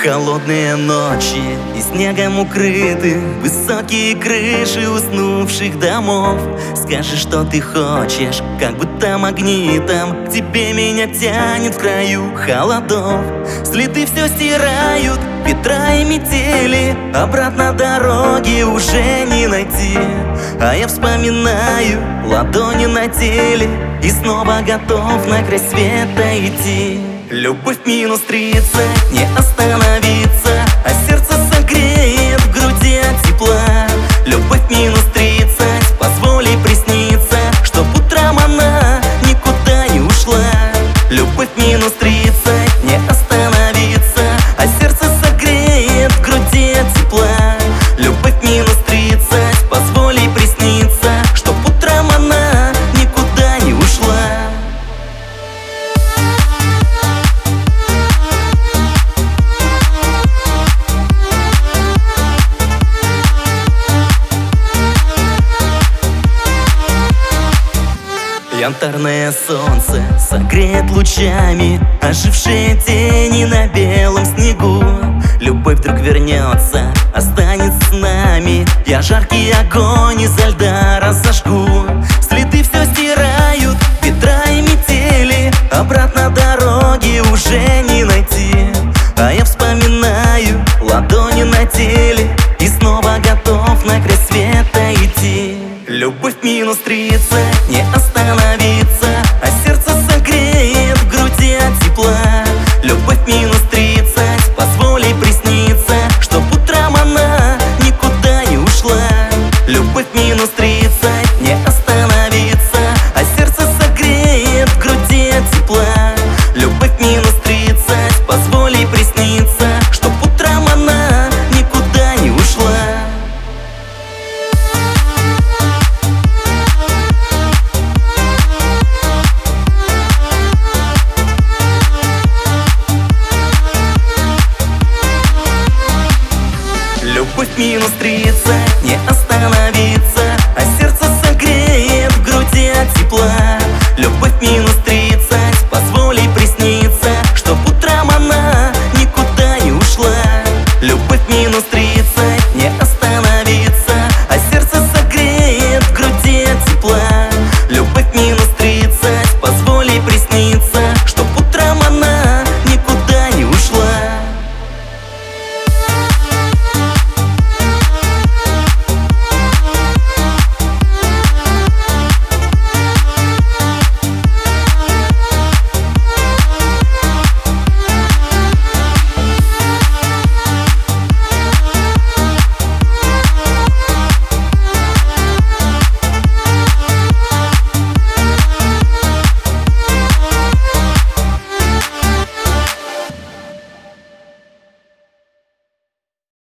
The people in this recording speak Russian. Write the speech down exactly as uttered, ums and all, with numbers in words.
Холодные ночи и снегом укрыты высокие крыши уснувших домов. Скажи, что ты хочешь, как будто магнитом к тебе меня тянет в краю холодов. Следы все стирают, ветра и метели, обратно дороги уже не найти. А я вспоминаю ладони на теле и снова готов на край света идти. Любовь минус тридцать, не остановиться, а сердце согреет в груди от тепла. Любовь минус тридцать, позволи присниться, чтоб утром она никуда не ушла. Любовь минус тридцать, не остановиться, а сердце согреет в груди от тепла. Любовь минус тридцать, позволи присниться, чтоб утром она никуда не ушла. Янтарное солнце согреет лучами ожившие тени на белом снегу. Любовь вдруг вернется, останется с нами. Я жаркий огонь изо льда разожгу. Следы все стираю.